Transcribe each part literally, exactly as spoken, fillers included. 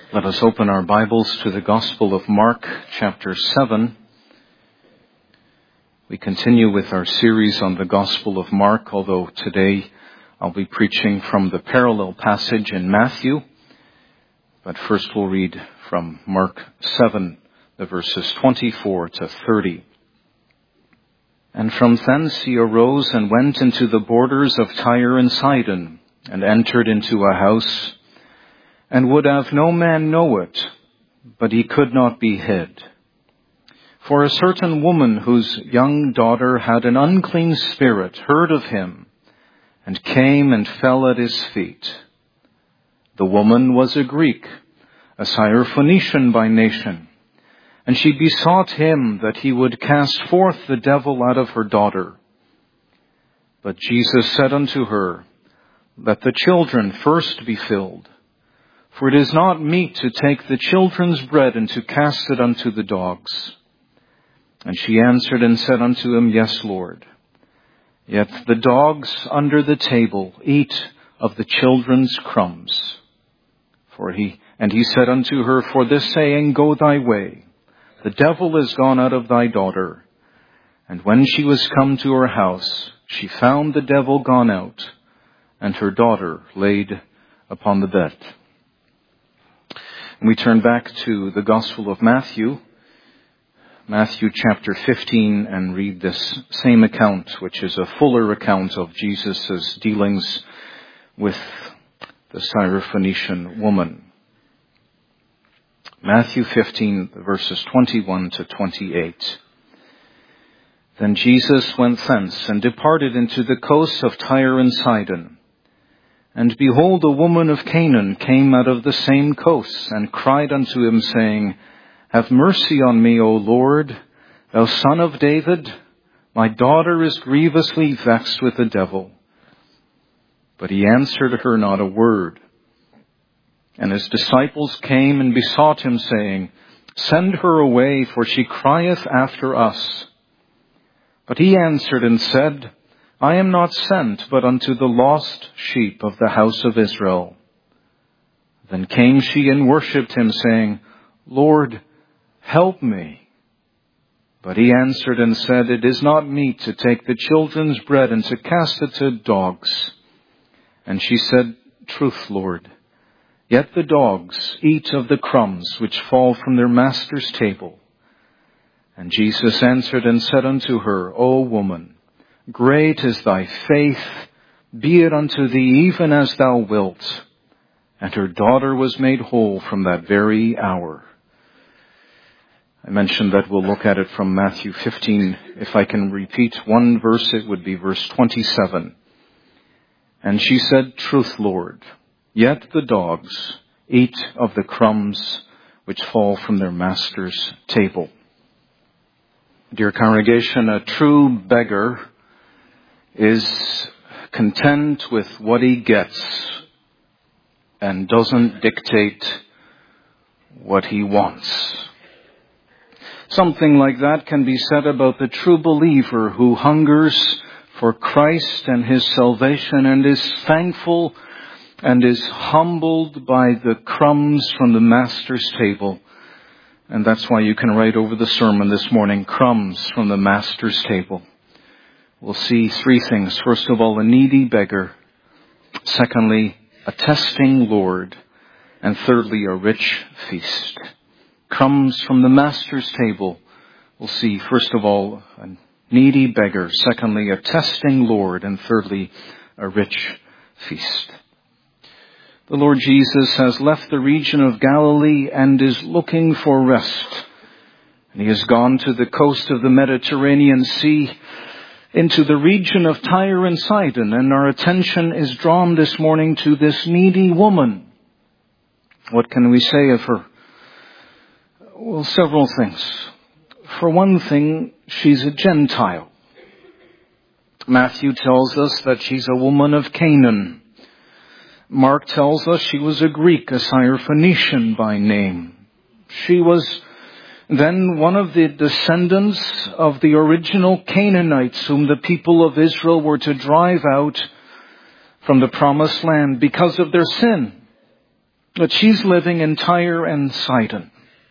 Let us open our Bibles to the Gospel of Mark, chapter seven. We continue with our series on the Gospel of Mark, although today I'll be preaching from the parallel passage in Matthew. But first we'll read from Mark seven, the verses twenty-four to thirty. And from thence he arose and went into the borders of Tyre and Sidon, and entered into a house, and would have no man know it, but he could not be hid. For a certain woman whose young daughter had an unclean spirit heard of him, and came and fell at his feet. The woman was a Greek, a Syrophoenician by nation, and she besought him that he would cast forth the devil out of her daughter. But Jesus said unto her, Let the children first be filled. For it is not meet to take the children's bread and to cast it unto the dogs. And she answered and said unto him, Yes, Lord. Yet the dogs under the table eat of the children's crumbs. For he, and he said unto her, For this saying, Go thy way. The devil is gone out of thy daughter. And when she was come to her house, she found the devil gone out, and her daughter laid upon the bed. We turn back to the Gospel of Matthew, Matthew chapter fifteen, and read this same account, which is a fuller account of Jesus' dealings with the Syrophoenician woman. Matthew fifteen, verses twenty-one to twenty-eight. Then Jesus went thence and departed into the coasts of Tyre and Sidon. And behold, a woman of Canaan came out of the same coasts, and cried unto him, saying, Have mercy on me, O Lord, thou Son of David. My daughter is grievously vexed with the devil. But he answered her not a word. And his disciples came and besought him, saying, Send her away, for she crieth after us. But he answered and said, I am not sent but unto the lost sheep of the house of Israel. Then came she and worshipped him, saying, Lord, help me. But he answered and said, It is not meet to take the children's bread and to cast it to dogs. And she said, Truth, Lord. Yet the dogs eat of the crumbs which fall from their master's table. And Jesus answered and said unto her, O woman, great is thy faith, be it unto thee even as thou wilt. And her daughter was made whole from that very hour. I mentioned that we'll look at it from Matthew fifteen. If I can repeat one verse, it would be verse twenty-seven. And she said, Truth, Lord, yet the dogs eat of the crumbs which fall from their master's table. Dear congregation, a true beggar is content with what he gets and doesn't dictate what he wants. Something like that can be said about the true believer who hungers for Christ and his salvation and is thankful and is humbled by the crumbs from the Master's table. And that's why you can write over the sermon this morning, Crumbs from the Master's Table. We'll see three things. First of all, a needy beggar. Secondly, a testing Lord. And thirdly, a rich feast. Crumbs from the Master's table. We'll see, first of all, a needy beggar. Secondly, a testing Lord. And thirdly, a rich feast. The Lord Jesus has left the region of Galilee and is looking for rest. And he has gone to the coast of the Mediterranean Sea, into the region of Tyre and Sidon, and our attention is drawn this morning to this needy woman. What can we say of her? Well, several things. For one thing, she's a Gentile. Matthew tells us that she's a woman of Canaan. Mark tells us she was a Greek, a Syrophoenician by name. She was then one of the descendants of the original Canaanites whom the people of Israel were to drive out from the promised land because of their sin. But she's living in Tyre and Sidon.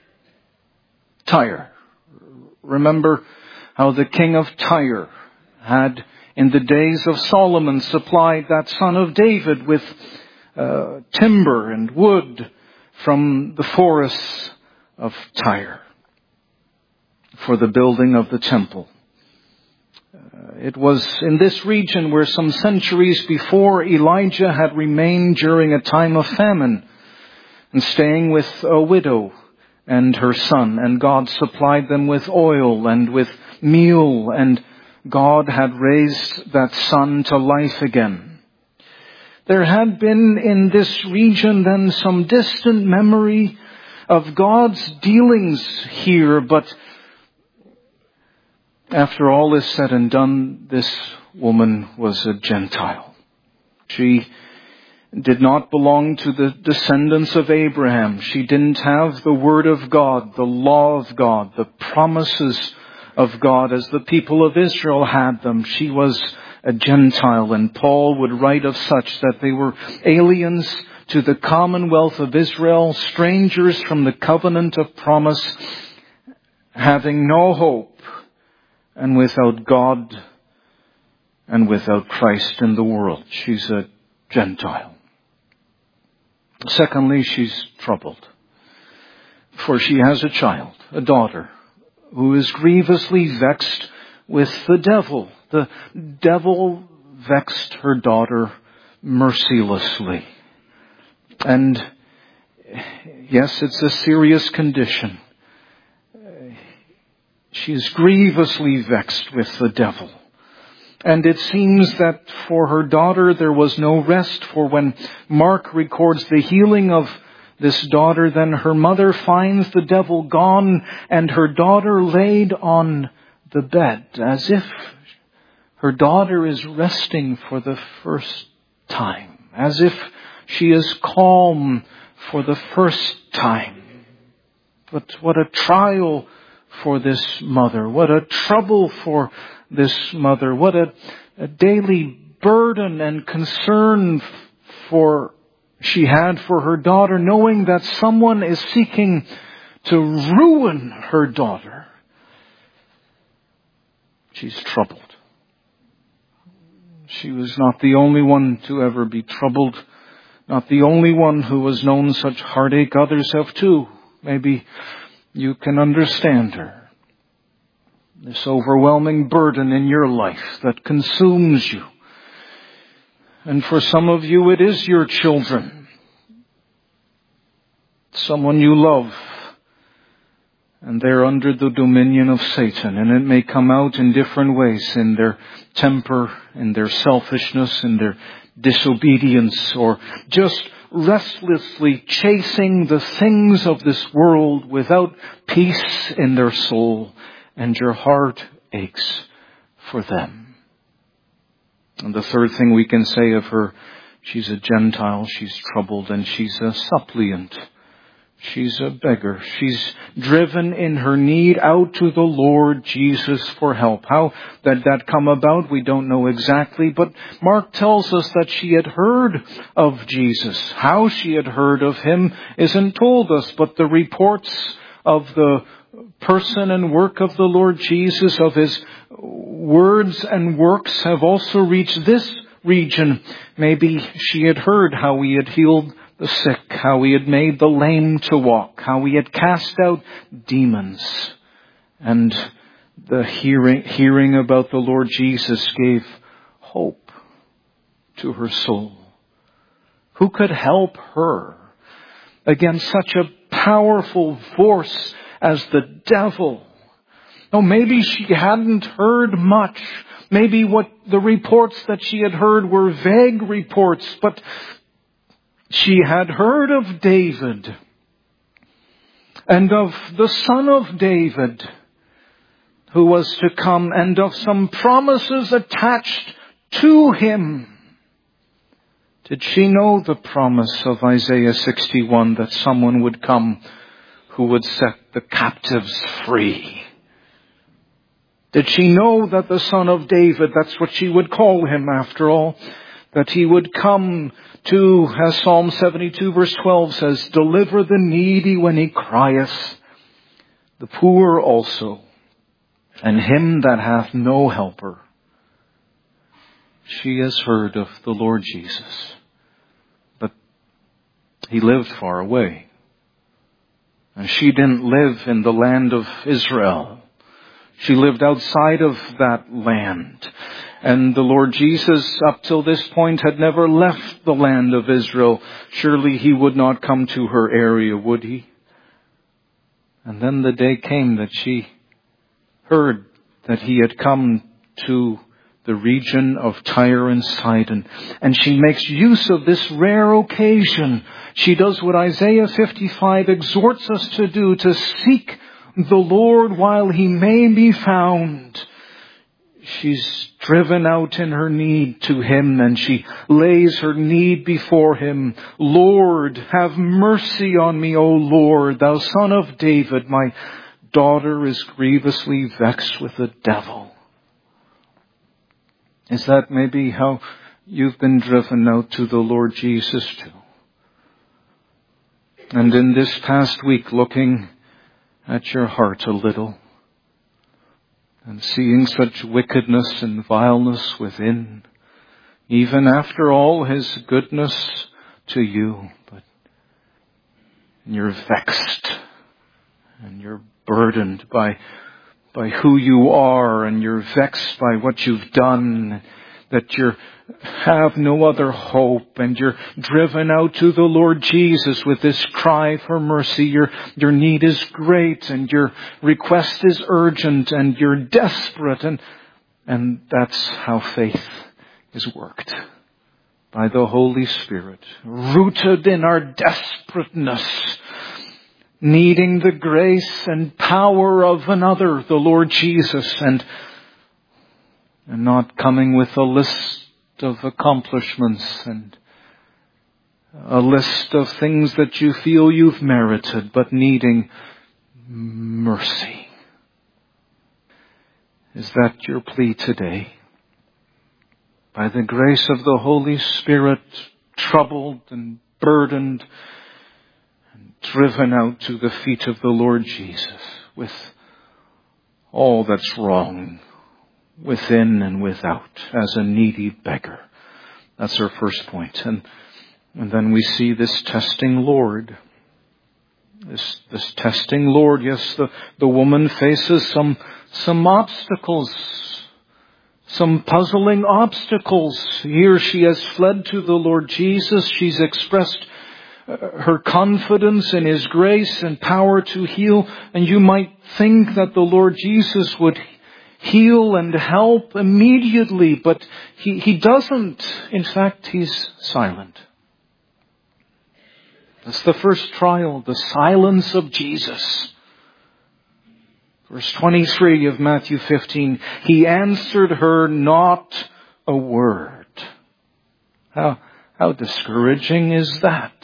Tyre. Remember how the king of Tyre had, in the days of Solomon, supplied that son of David with uh, timber and wood from the forests of Tyre for the building of the temple. Uh, it was in this region where some centuries before Elijah had remained during a time of famine, and staying with a widow and her son, and God supplied them with oil and with meal, and God had raised that son to life again. There had been in this region then some distant memory of God's dealings here, but after all is said and done, this woman was a Gentile. She did not belong to the descendants of Abraham. She didn't have the word of God, the law of God, the promises of God as the people of Israel had them. She was a Gentile, and Paul would write of such that they were aliens to the commonwealth of Israel, strangers from the covenant of promise, having no hope, and without God and without Christ in the world. She's a Gentile. Secondly, she's troubled, for she has a child, a daughter, who is grievously vexed with the devil. The devil vexed her daughter mercilessly. And yes, it's a serious condition. She is grievously vexed with the devil. And it seems that for her daughter there was no rest, for when Mark records the healing of this daughter, then her mother finds the devil gone and her daughter laid on the bed, as if her daughter is resting for the first time, as if she is calm for the first time. But what a trial for this mother, what a trouble for this mother, what a, a daily burden and concern for she had for her daughter, knowing that someone is seeking to ruin her daughter. She's troubled. She was not the only one to ever be troubled, not the only one who has known such heartache. Others have too. Maybe you can understand her. This overwhelming burden in your life that consumes you. And for some of you, it is your children. Someone you love. And they're under the dominion of Satan. And it may come out in different ways, in their temper, in their selfishness, in their disobedience, or just restlessly chasing the things of this world without peace in their soul. And your heart aches for them. And the third thing we can say of her, she's a Gentile, she's troubled, and she's a suppliant. She's a beggar. She's driven in her need out to the Lord Jesus for help. How did that come about? We don't know exactly, but Mark tells us that she had heard of Jesus. How she had heard of him isn't told us, but the reports of the person and work of the Lord Jesus, of his words and works, have also reached this region. Maybe she had heard how he had healed the sick, how he had made the lame to walk, how he had cast out demons. And the hearing, hearing about the Lord Jesus gave hope to her soul. Who could help her against such a powerful force as the devil? Oh, maybe she hadn't heard much. Maybe what the reports that she had heard were vague reports, but she had heard of David and of the son of David who was to come, and of some promises attached to him. Did she know the promise of Isaiah sixty-one that someone would come who would set the captives free? Did she know that the son of David, that's what she would call him after all, that He would come to, as Psalm seventy-two verse twelve says, deliver the needy when he crieth, the poor also, and him that hath no helper. She has heard of the Lord Jesus, but He lived far away. And she didn't live in the land of Israel. She lived outside of that land. And the Lord Jesus, up till this point, had never left the land of Israel. Surely He would not come to her area, would He? And then the day came that she heard that He had come to the region of Tyre and Sidon. And she makes use of this rare occasion. She does what Isaiah fifty-five exhorts us to do, to seek the Lord while He may be found. She's driven out in her need to Him, and she lays her need before Him. Lord, have mercy on me, O Lord, thou Son of David. My daughter is grievously vexed with the devil. Is that maybe how you've been driven out to the Lord Jesus too? And in this past week, looking at your heart a little, and seeing such wickedness and vileness within, even after all His goodness to you, but you're vexed and you're burdened by by who you are, and you're vexed by what you've done, that you have no other hope, and you're driven out to the Lord Jesus with this cry for mercy. Your, your need is great, and your request is urgent, and you're desperate, and, and that's how faith is worked. By the Holy Spirit, rooted in our desperateness, needing the grace and power of another, the Lord Jesus, and, and not coming with a list of accomplishments and a list of things that you feel you've merited, but needing mercy. Is that your plea today? By the grace of the Holy Spirit, troubled and burdened, driven out to the feet of the Lord Jesus with all that's wrong within and without as a needy beggar. That's our first point. And, and then we see this testing Lord. This, this testing Lord. Yes, the, the woman faces some, some obstacles, some puzzling obstacles. Here she has fled to the Lord Jesus. She's expressed her confidence in His grace and power to heal. And you might think that the Lord Jesus would heal and help immediately, but He, he doesn't. In fact, He's silent. That's the first trial, the silence of Jesus. Verse twenty-three of Matthew fifteen, He answered her not a word. How, how discouraging is that?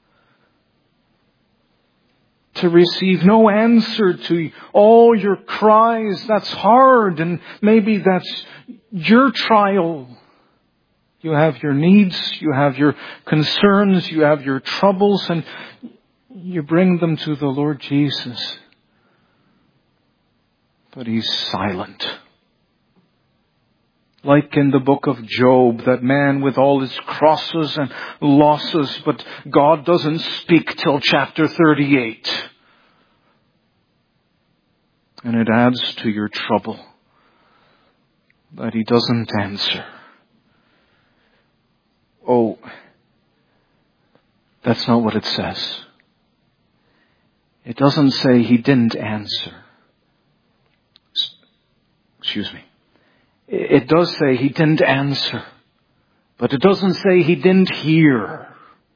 To receive no answer to all your cries, that's hard, and maybe that's your trial. You have your needs, you have your concerns, you have your troubles, and you bring them to the Lord Jesus. But He's silent. Like in the book of Job, that man with all his crosses and losses, but God doesn't speak till chapter thirty-eight. And it adds to your trouble that He doesn't answer. Oh, that's not what it says. It doesn't say He didn't answer. Excuse me. It does say He didn't answer, but it doesn't say He didn't hear.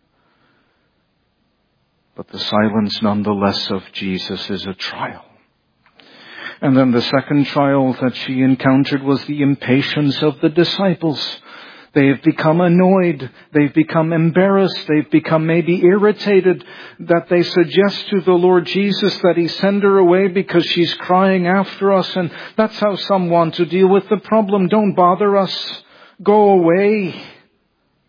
But the silence nonetheless of Jesus is a trial. And then the second trial that she encountered was the impatience of the disciples. They have become annoyed. They've become embarrassed. They've become maybe irritated that they suggest to the Lord Jesus that He send her away because she's crying after us. And that's how some want to deal with the problem. Don't bother us. Go away.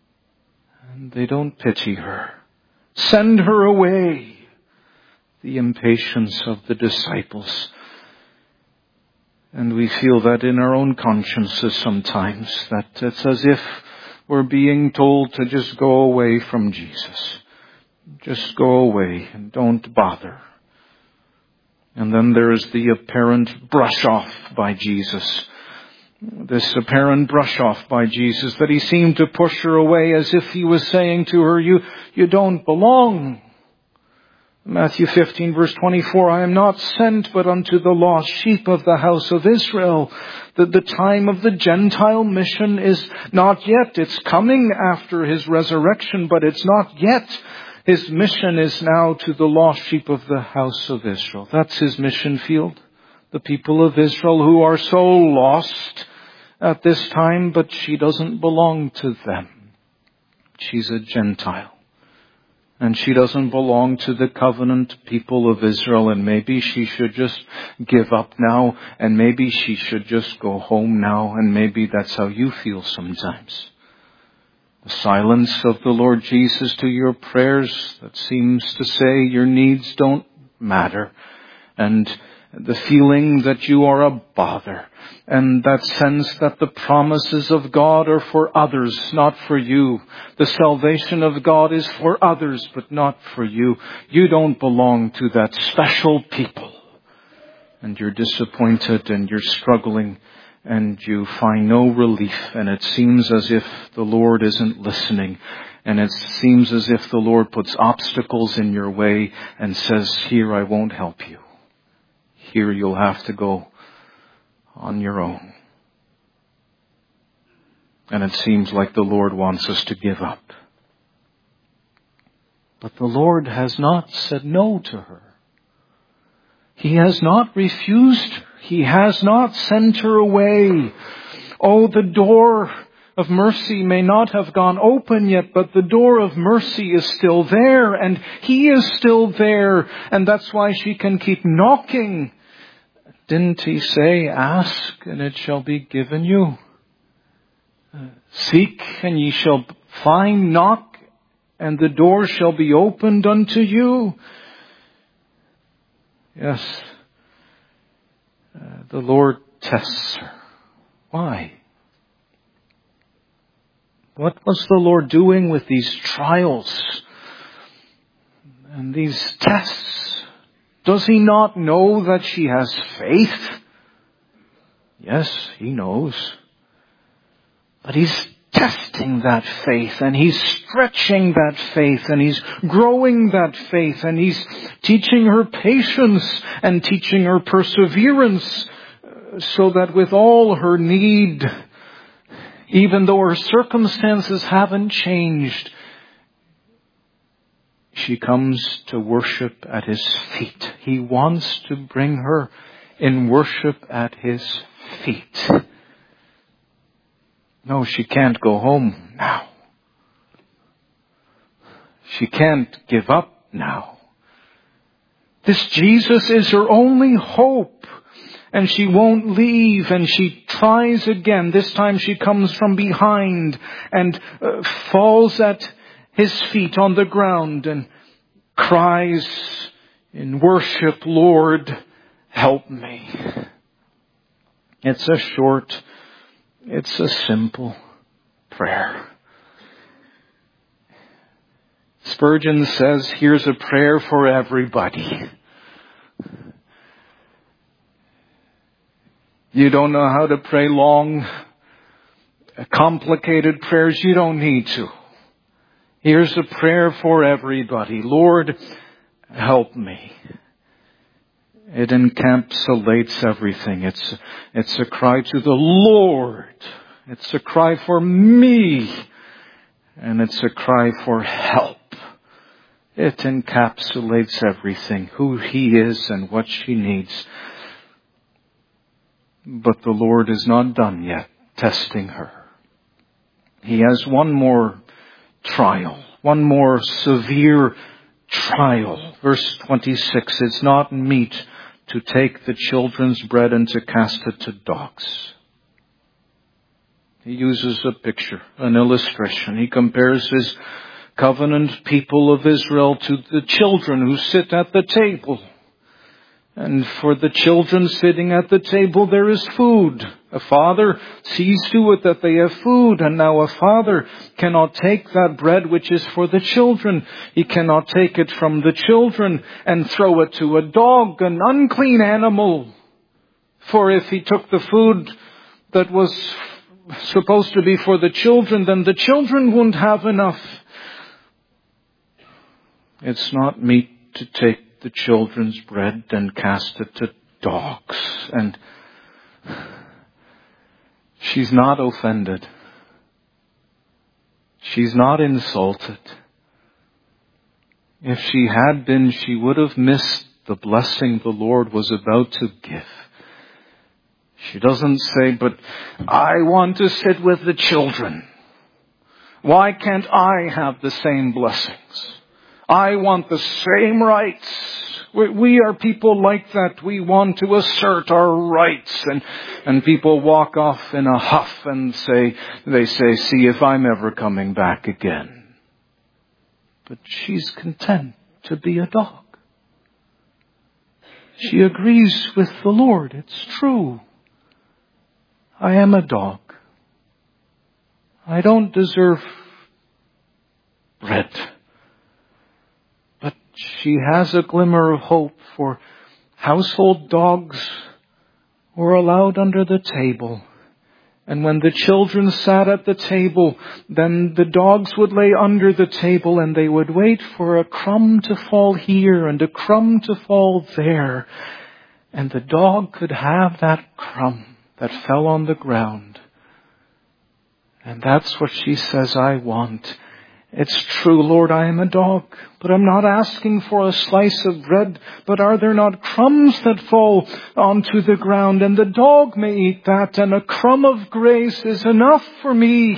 They don't pity her. Send her away. The impatience of the disciples. And we feel that in our own consciences sometimes, that it's as if we're being told to just go away from Jesus. Just go away and don't bother. And then there's the apparent brush off by Jesus. This apparent brush off by Jesus, that he seemed to push her away as if he was saying to her, you, you don't belong. Matthew fifteen verse twenty-four, I am not sent but unto the lost sheep of the house of Israel. That the time of the Gentile mission is not yet. It's coming after his resurrection, but it's not yet. His mission is now to the lost sheep of the house of Israel. That's his mission field. The people of Israel who are so lost at this time, but she doesn't belong to them. She's a Gentile. And she doesn't belong to the covenant people of Israel, and maybe she should just give up now, and maybe she should just go home now, and maybe that's how you feel sometimes. The silence of the Lord Jesus to your prayers that seems to say your needs don't matter, and the feeling that you are a bother, and that sense that the promises of God are for others, not for you. The salvation of God is for others, but not for you. You don't belong to that special people. And you're disappointed and you're struggling and you find no relief. And it seems as if the Lord isn't listening. And it seems as if the Lord puts obstacles in your way and says, here, I won't help you. Here you'll have to go on your own. And it seems like the Lord wants us to give up. But the Lord has not said no to her. He has not refused her. He has not sent her away. Oh, the door of mercy may not have gone open yet, but the door of mercy is still there, and He is still there, and that's why she can keep knocking. Didn't He say, ask and it shall be given you? Seek and ye shall find, knock and the door shall be opened unto you. Yes, uh, the Lord tests her. Why? What was the Lord doing with these trials and these tests? Does He not know that she has faith? Yes, He knows. But He's testing that faith, and He's stretching that faith, and He's growing that faith, and He's teaching her patience and teaching her perseverance, so that with all her need, even though her circumstances haven't changed, she comes to worship at His feet. He wants to bring her in worship at His feet. No, she can't go home now. She can't give up now. This Jesus is her only hope. And she won't leave, and she tries again. This time she comes from behind and uh, falls at His feet on the ground and cries in worship, Lord, help me. It's a short, it's a simple prayer. Spurgeon says, here's a prayer for everybody. You don't know how to pray long, complicated prayers. You don't need to. Here's a prayer for everybody. Lord, help me. It encapsulates everything. It's, it's a cry to the Lord. It's a cry for me. And it's a cry for help. It encapsulates everything, who He is and what she needs. But the Lord is not done yet testing her. He has one more trial, one more severe trial. Verse twenty-six, it's not meet to take the children's bread and to cast it to dogs. He uses a picture, an illustration. He compares His covenant people of Israel to the children who sit at the table. And for the children sitting at the table, there is food. A father sees to it that they have food, and now a father cannot take that bread which is for the children. He cannot take it from the children and throw it to a dog, an unclean animal. For if he took the food that was supposed to be for the children, then the children wouldn't have enough. It's not meet to take the children's bread and cast it to dogs. And she's not offended. She's not insulted. If she had been, she would have missed the blessing the Lord was about to give. She doesn't say, but I want to sit with the children. Why can't I have the same blessings? I want the same rights. We are people like that. We want to assert our rights. And, and people walk off in a huff and say, they say, see if I'm ever coming back again. But she's content to be a dog. She agrees with the Lord. It's true. I am a dog. I don't deserve bread. But she has a glimmer of hope, for household dogs were allowed under the table. And when the children sat at the table, then the dogs would lay under the table and they would wait for a crumb to fall here and a crumb to fall there. And the dog could have that crumb that fell on the ground. And that's what she says, I want. It's true, Lord, I am a dog, but I'm not asking for a slice of bread, but are there not crumbs that fall onto the ground? And the dog may eat that, and a crumb of grace is enough for me.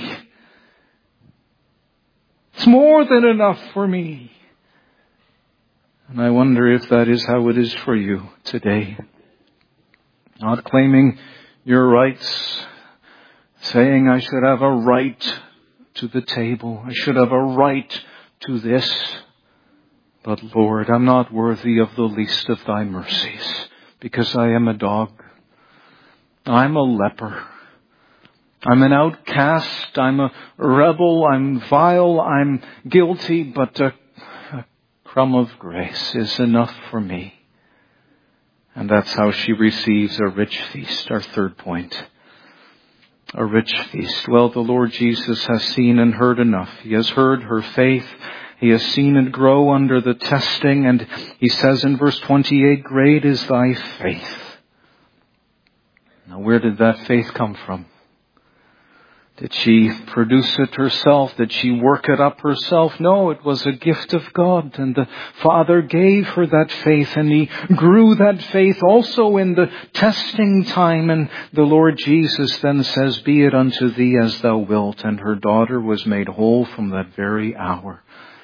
It's more than enough for me. And I wonder if that is how it is for you today. Not claiming your rights, saying I should have a right to the table. I should have a right to this. But Lord, I'm not worthy of the least of thy mercies, because I am a dog. I'm a leper. I'm an outcast. I'm a rebel. I'm vile. I'm guilty. But a, a crumb of grace is enough for me. And that's how she receives a rich feast. Our third point. A rich feast. Well, the Lord Jesus has seen and heard enough. He has heard her faith. He has seen it grow under the testing. And he says in verse twenty-eight, great is thy faith. Now, where did that faith come from? Did she produce it herself? Did she work it up herself? No, it was a gift of God. And the Father gave her that faith, and He grew that faith also in the testing time. And the Lord Jesus then says, be it unto thee as thou wilt. And her daughter was made whole from that very hour.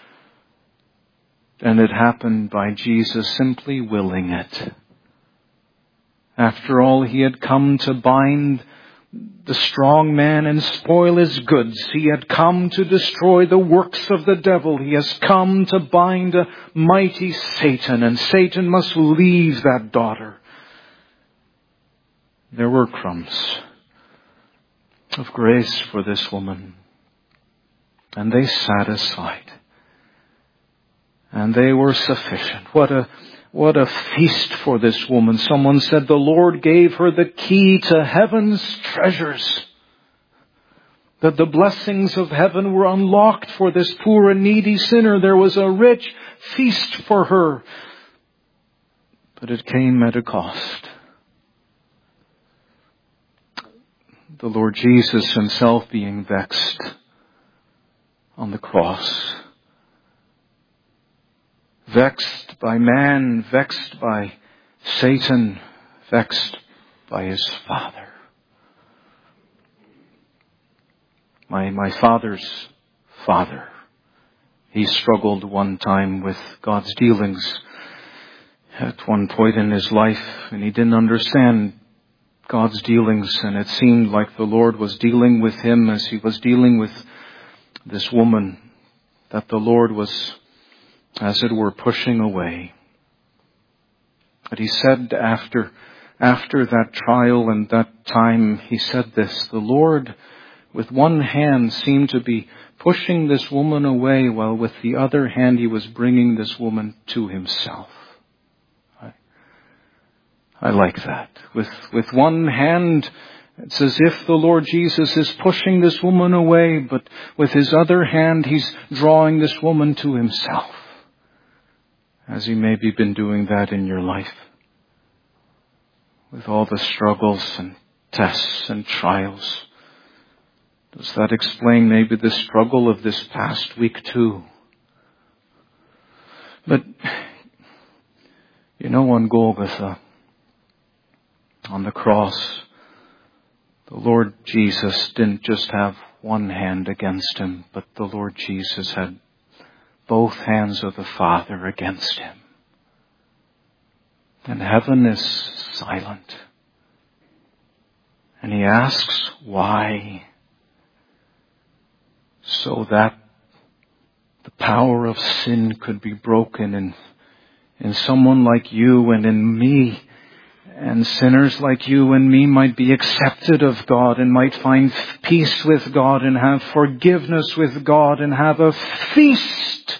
And it happened by Jesus simply willing it. After all, He had come to bind the strong man and spoil his goods. He had come to destroy the works of the devil. He has come to bind a mighty Satan, and Satan must leave that daughter. There were crumbs of grace for this woman, and they satisfied, and they were sufficient. What a What a feast for this woman. Someone said the Lord gave her the key to heaven's treasures. That the blessings of heaven were unlocked for this poor and needy sinner. There was a rich feast for her. But it came at a cost. The Lord Jesus Himself being vexed on the cross. Vexed by man, vexed by Satan, vexed by His Father. My, my father's father, he struggled one time with God's dealings at one point in his life, and he didn't understand God's dealings, and it seemed like the Lord was dealing with him as He was dealing with this woman that the Lord was, as it were, pushing away. But he said after, after that trial and that time, he said this, the Lord with one hand seemed to be pushing this woman away, while with the other hand he was bringing this woman to himself. I, I like that. With, with one hand, it's as if the Lord Jesus is pushing this woman away, but with his other hand he's drawing this woman to himself. As he maybe been doing that in your life. With all the struggles and tests and trials. Does that explain maybe the struggle of this past week too? But, you know, on Golgotha, on the cross, the Lord Jesus didn't just have one hand against him, but the Lord Jesus had both hands of the Father against him. And heaven is silent. And he asks why. So that the power of sin could be broken in, in someone like you and in me. And sinners like you and me might be accepted of God and might find peace with God and have forgiveness with God and have a feast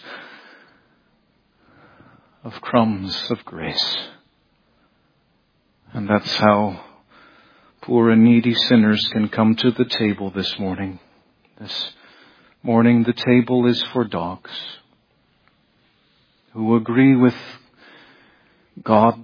of crumbs of grace. And that's how poor and needy sinners can come to the table this morning. This morning the table is for dogs who agree with God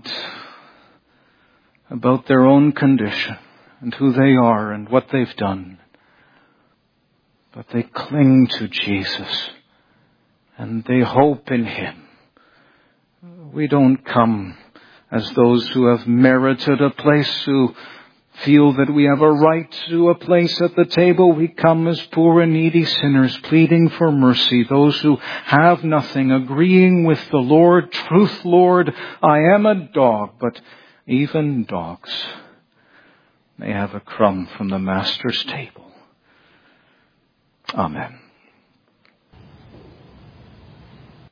about their own condition and who they are and what they've done. But they cling to Jesus and they hope in him. We don't come as those who have merited a place, who feel that we have a right to a place at the table. We come as poor and needy sinners, pleading for mercy. Those who have nothing, agreeing with the Lord, truth, Lord, I am a dog, but even dogs may have a crumb from the Master's table. Amen.